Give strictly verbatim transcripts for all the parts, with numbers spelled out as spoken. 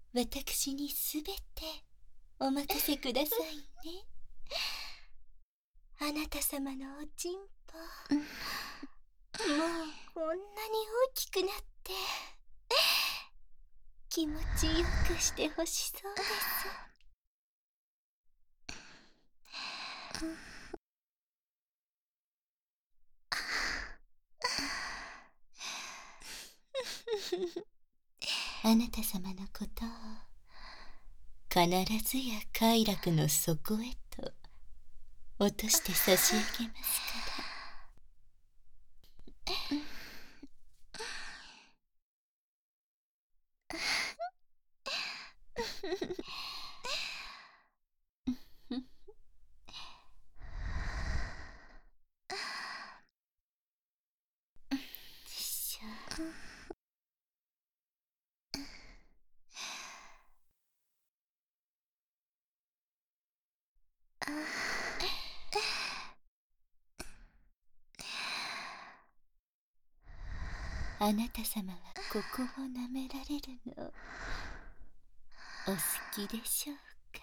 私にすべてお任せくださいね。あなた様のおちんぽ、もうこんなに大きくなって気持ちよくしてほしそうです。あなた様のことを必ずや快楽の底へと落として差し上げますから。しょあなた様はここを舐められるのお好きでしょうか。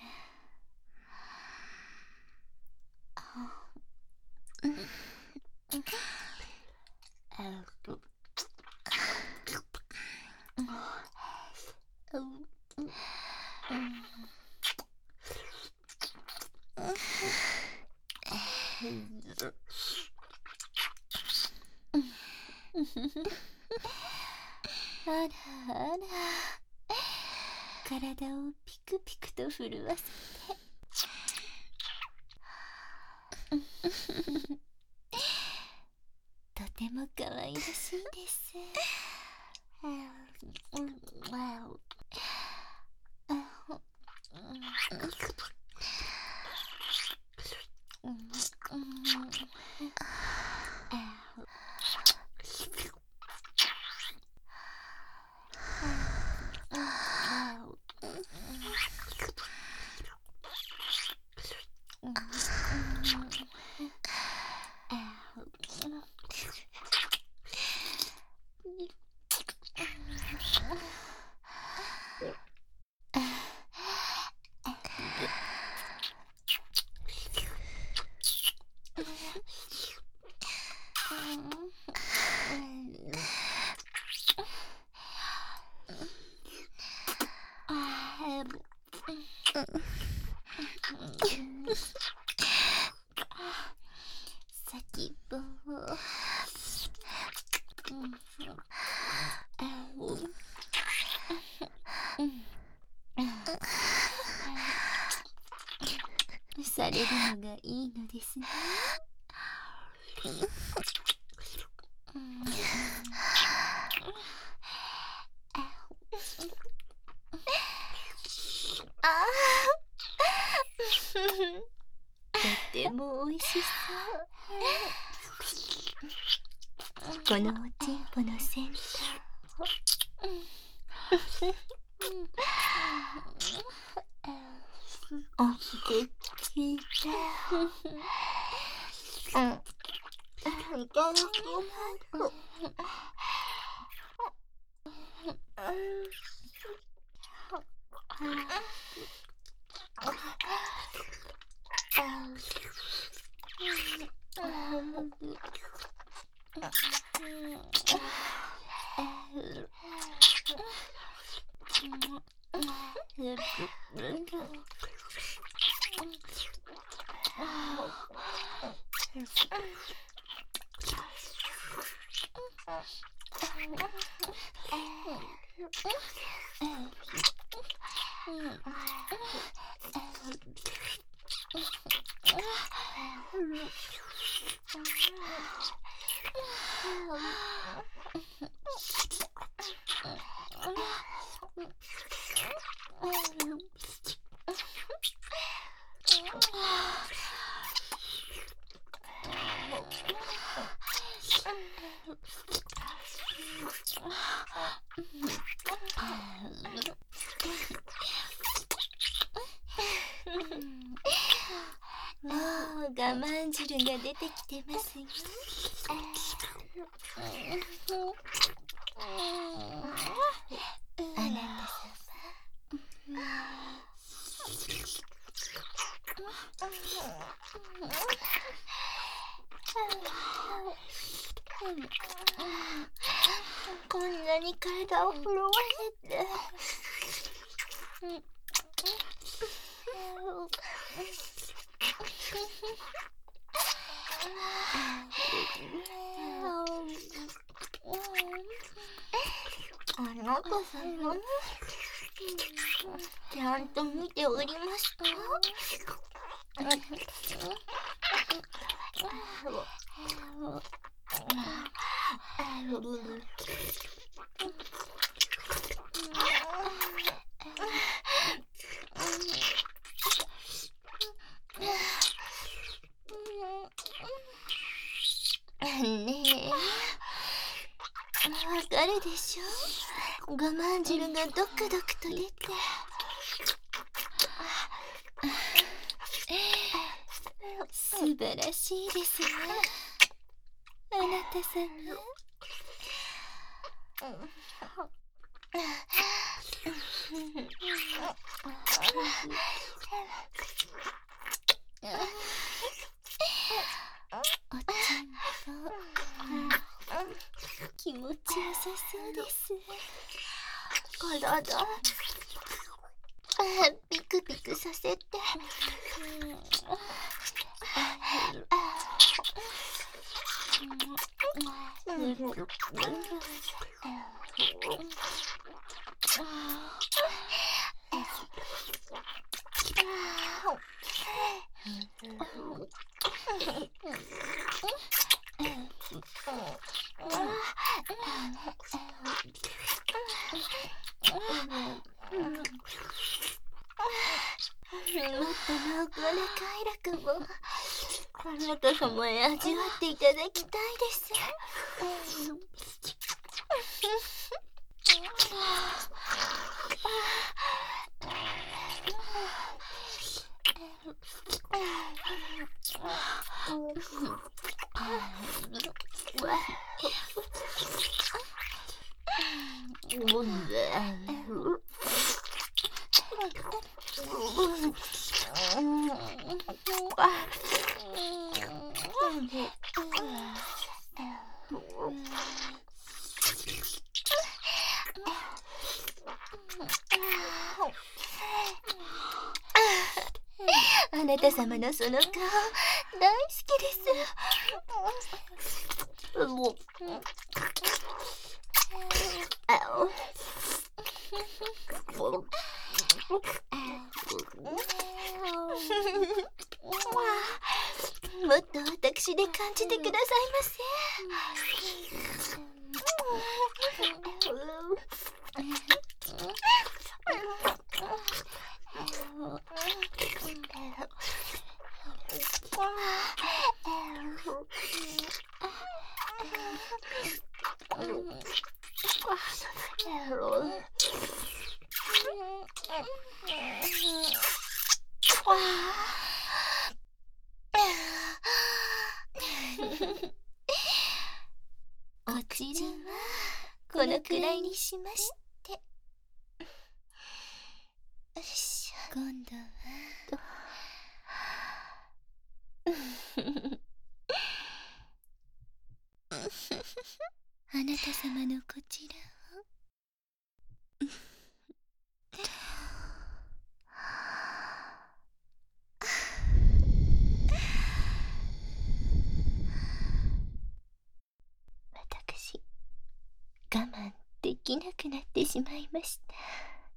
あらあら、体をピクピクと震わせてとても可愛らしいです。先っぽをされるのがいいのですね。とてもおいしそう。このおちんぽの先端をおってきて、いただきます。もう我慢汁が出てきてますよ。あなた様、 こんなに体を震わせて。あなた様、ちゃんと見ておりますか？ねえ、わかるでしょ？我慢汁がドクドクと出て。 素晴らしいですね、あなた様。おちんぽ、気持ちよさそうです。 体ピクピクさせて。もっと濃厚な快楽をあなた様へ味わっていただきたいです。あなた様のその顔大好きです。もうもっと私で感じてくださいませ。おちるはこのくらいにしまして。よいしょ。 今度はあなた様のこちらを私、我慢できなくなってしまいました。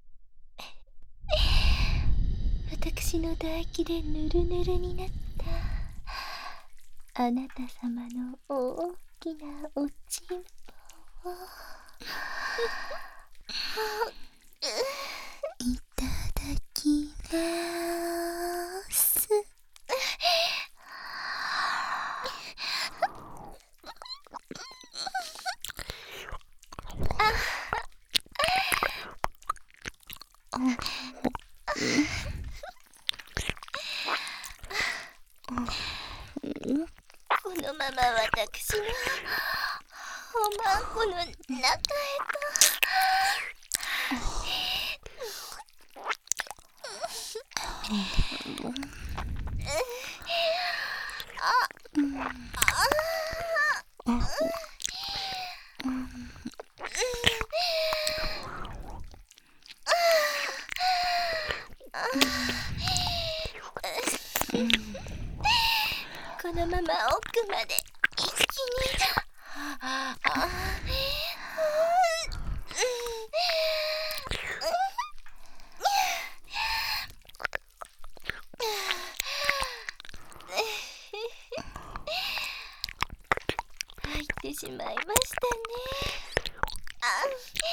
私の唾液でぬるぬるになったあなた様の大きなおちんぽをいただきます。 このまま私のおまんこの中へと。 このまま奥まで一気に。入ってしまいましたね。あ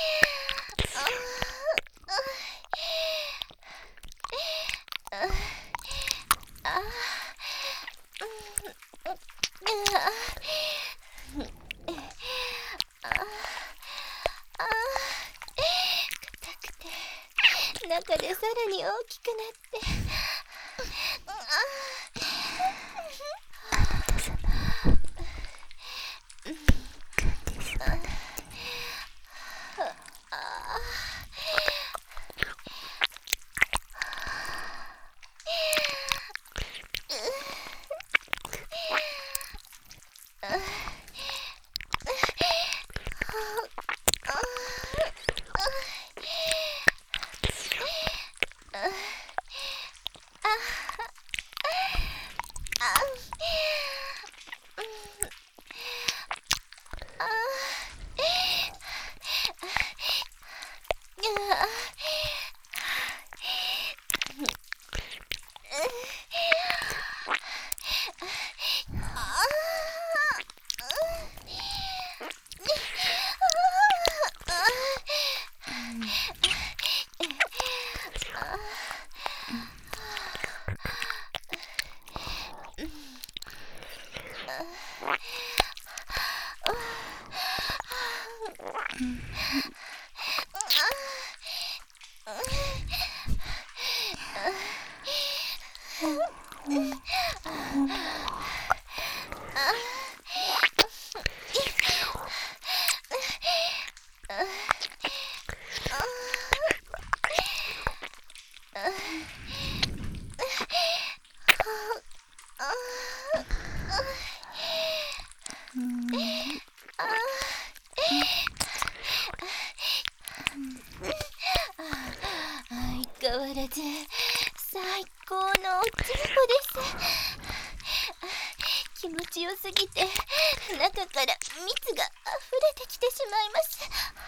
中でさらに大きくなって相変わらず最高のおちんこです。気持ちよすぎて中から蜜が溢れてきてしまいます。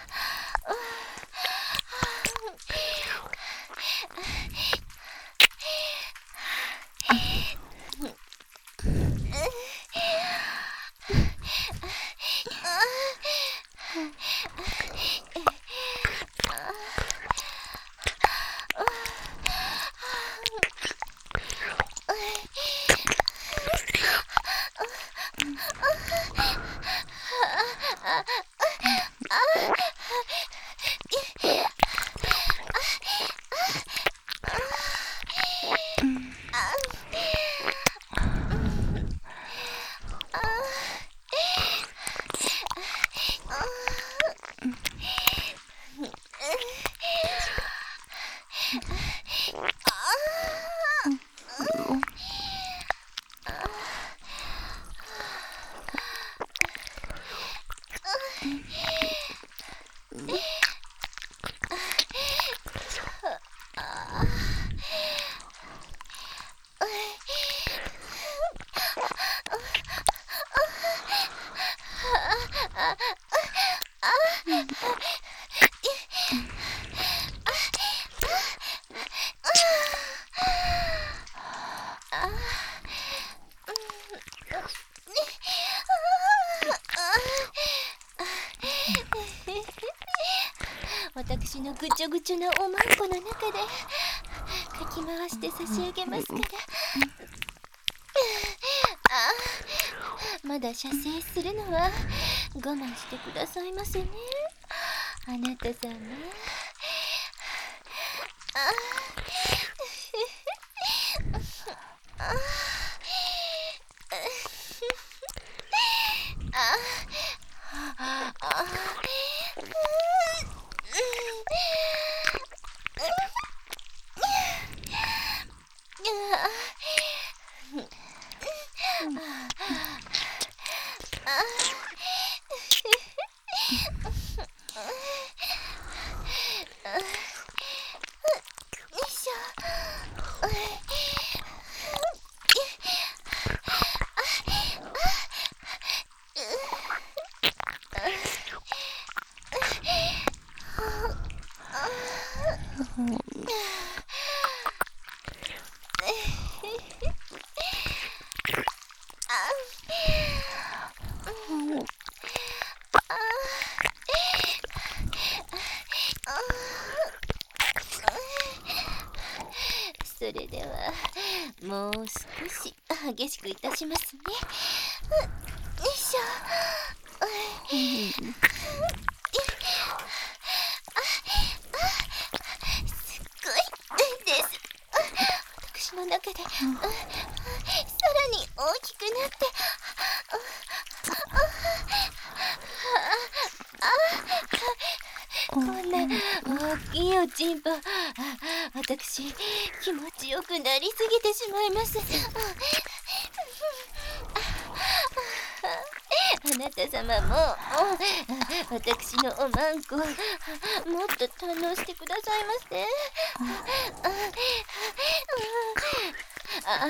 私のぐちょぐちょなおまんこの中でかき回して差し上げますから。あ、まだ射精するのは我慢してくださいませね、あなた様。あああれではもう少し激しくいたしますね。よいしょ。すっごいです。私の中で、さらに大きくなって、こんな大きいおちんぽ、私気持ちよくなりすぎてしまいます。あなた様も私のおまんこもっと堪能してくださいませ。ああ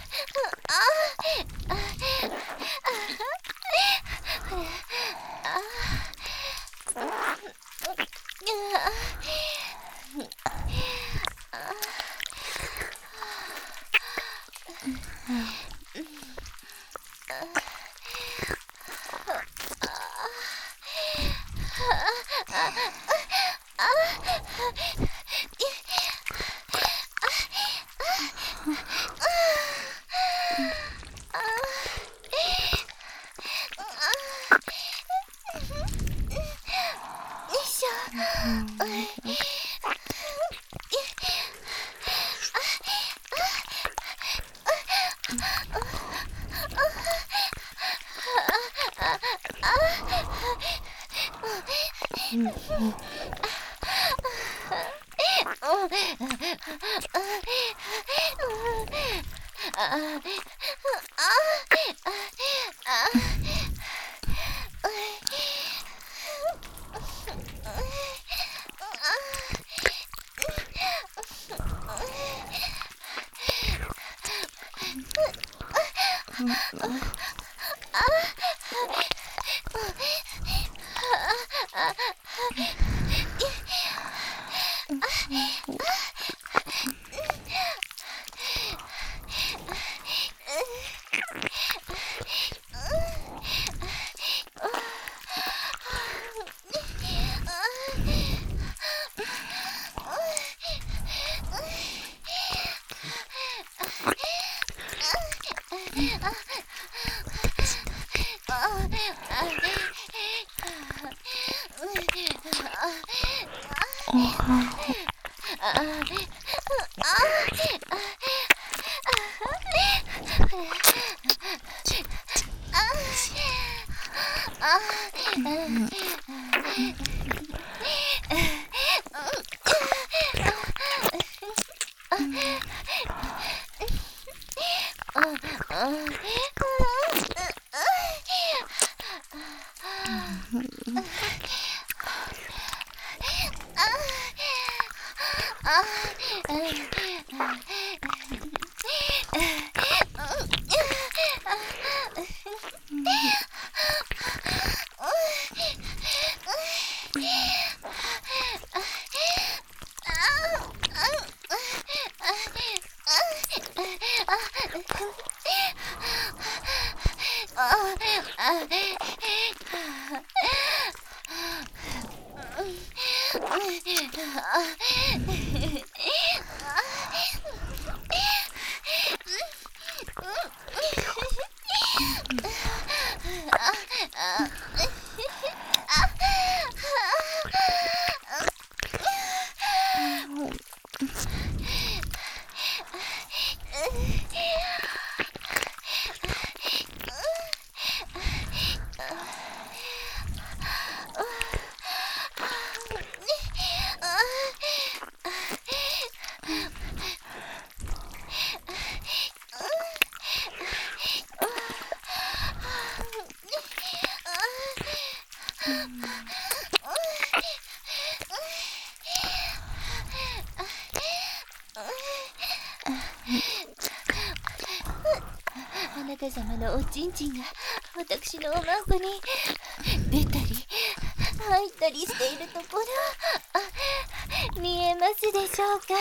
あなた様のおちんちんが私のおまんこに出たり入ったりしているところ、あ、見えますでしょうか。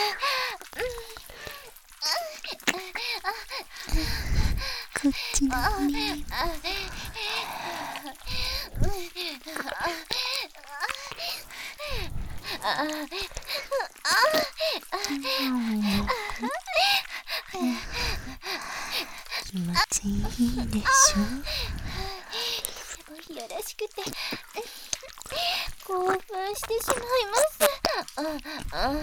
こっちだね。 いいでしょ。 いやらしくて興奮してしまいます。あああ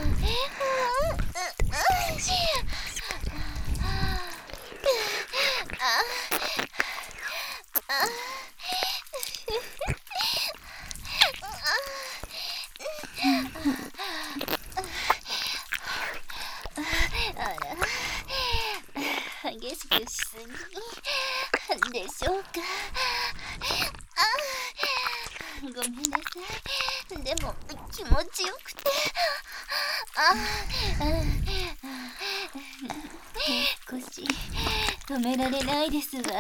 激しくしすぎでしょうか。ごめんなさい。でも気持ちよくて、あ少し止められないですわ。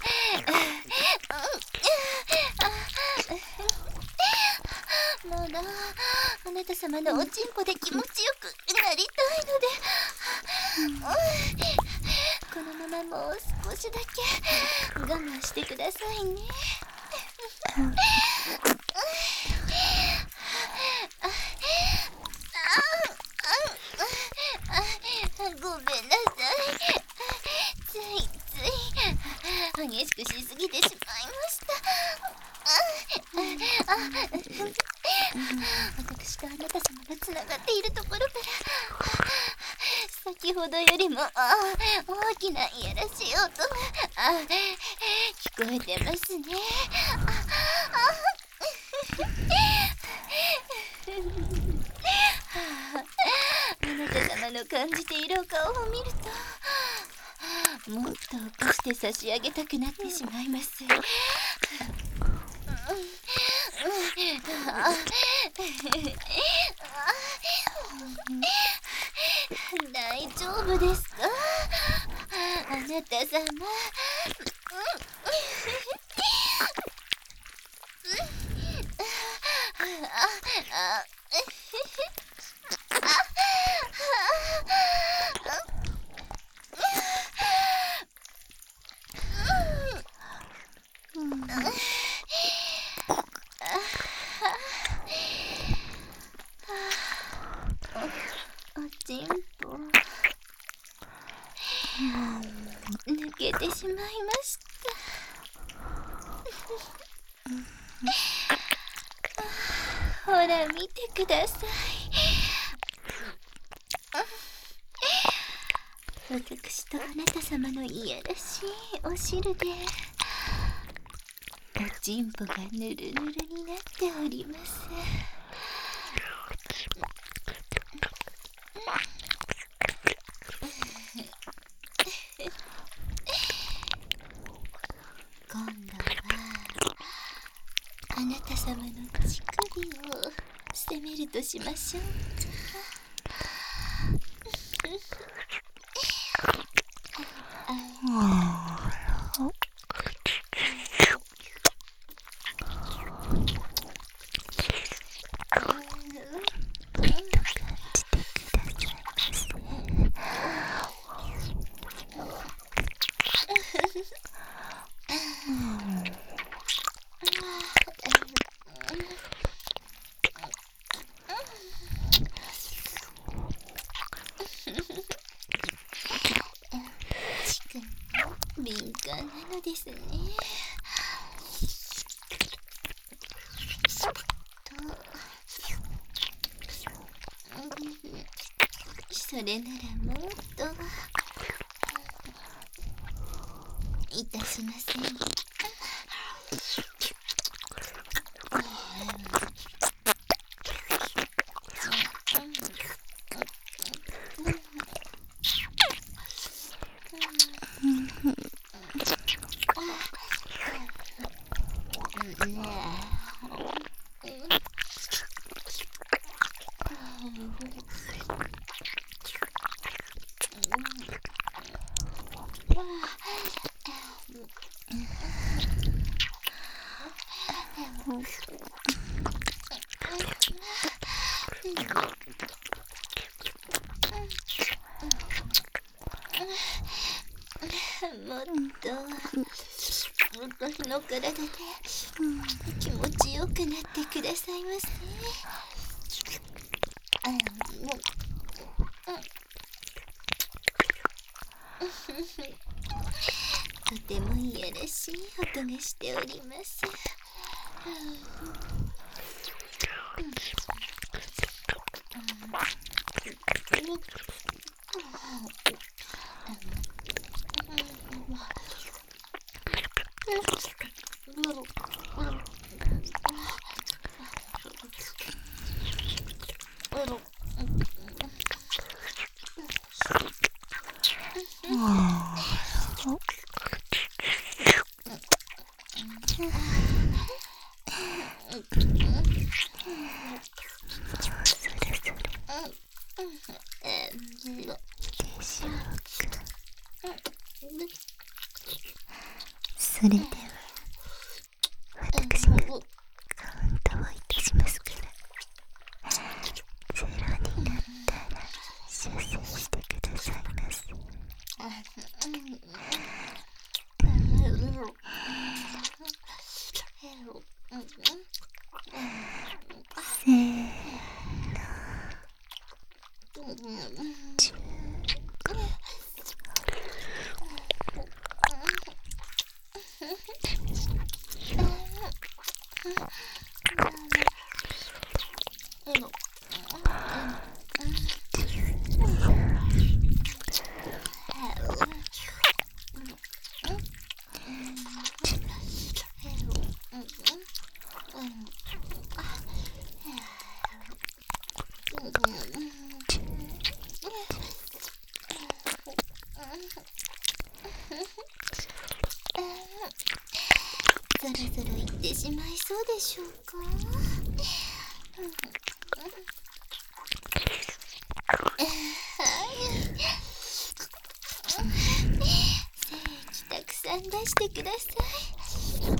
まだあなた様のおちんぽで気持ちよくなりたいので、このままもう少しだけ我慢してくださいね。ごめんなさい。ついつい激しくしすぎてしまいました。私とあなた様がつながっているところから先ほどよりもあ大きないやらしい音があ聞こえてますね。あなた様の感じているお顔を見るともっと起こして差し上げたくなってしまいます。大丈夫ですか、あなた様。おちんぽ抜けてしまいました。ほら見てください。私とあなた様のいやらしいお汁でおちんぽがぬるぬるになっております。今度はあなた様の乳首を攻めるとしましょう敏感なのですね。それならもっといたしません。もっと私の体で気持ちよくなってくださいませ。あもうとてもいやらしい音がしております。 それでは私がカウントをいたしますから、ゼロになったら射精してくださいませ。せーの。 そろそろ行ってしまいそうでしょうか。精液たくさん出してください。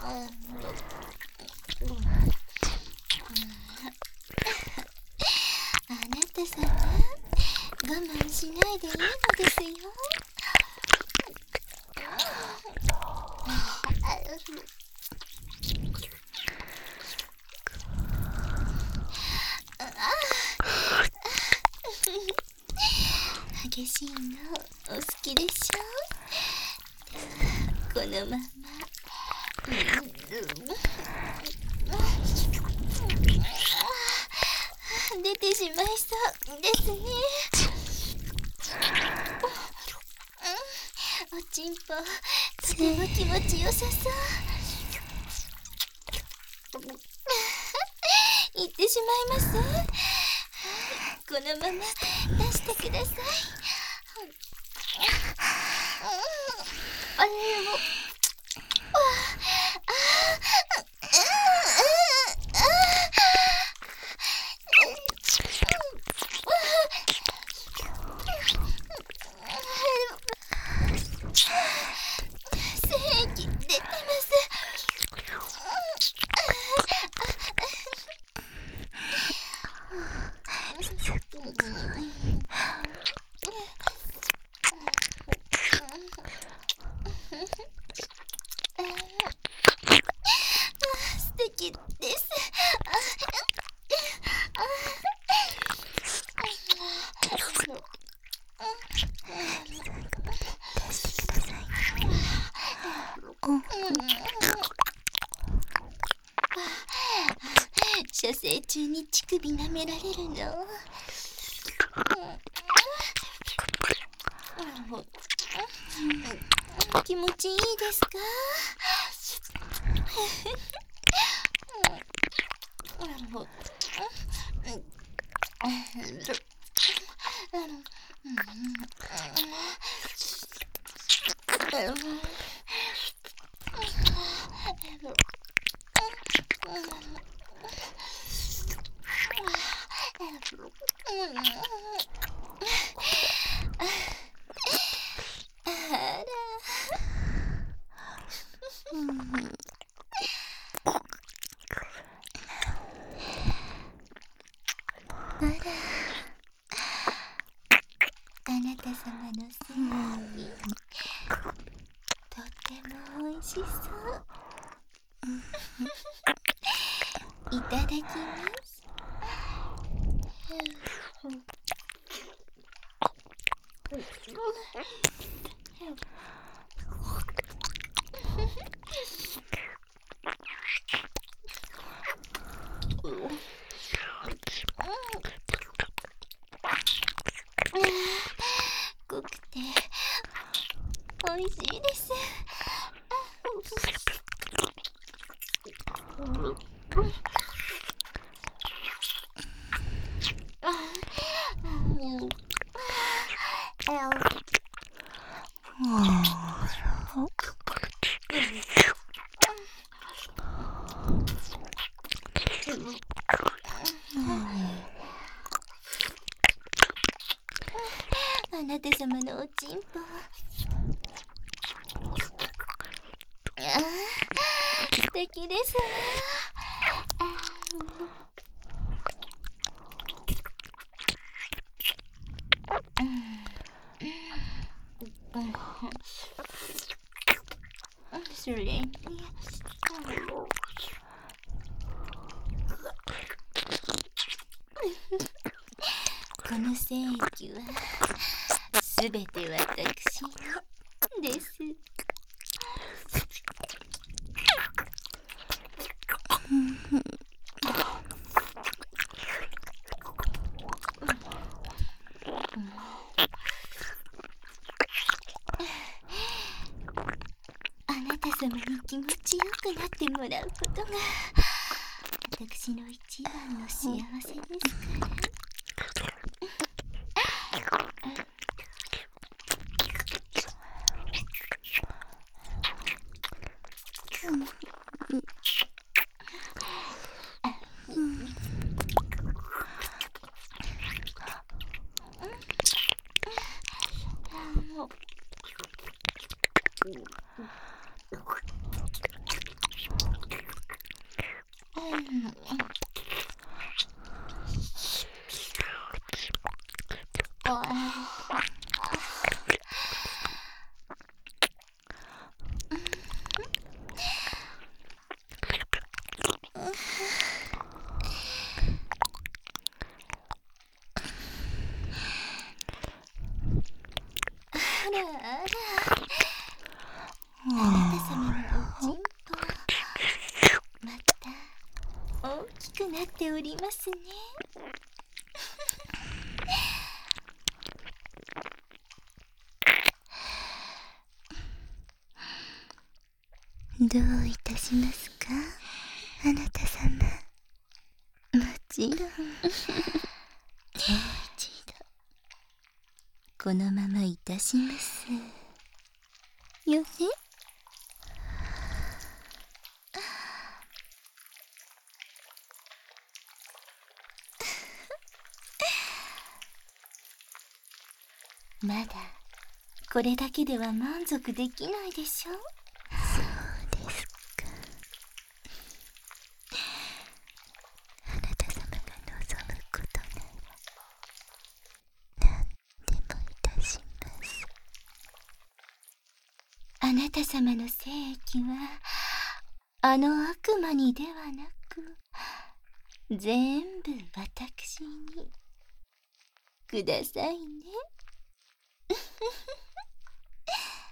あなた様、我慢しないでいいのですよ。激しいのお好きでしょ。このまま、出てしまいそうですね。おちんぽとても気持ちよさそう。行ってしまいます。このまま出してください。あれも精液出てます。素敵です。射精中に乳首舐められるの。気持ちいいですか？あら。あら、あなた様の精液、とってもおいしそう。いただきます。 濃くて美味しいです。あなた様のおちんぽ、ああ、素敵ですわ。それにこの精液はすべて私のです。あなた様に気持ちよくなってもらうことが私の一番の幸せですから。あなた様のおちんぽ、また大きくなっておりますね。 どういたしますか、あなた様。もちろんもう一度このままいたしますよね。 まだこれだけでは満足できないでしょ。 そうですか。あなた様が望むことなら何でもいたします。 あなた様の精液はあの悪魔にではなく全部私にくださいね。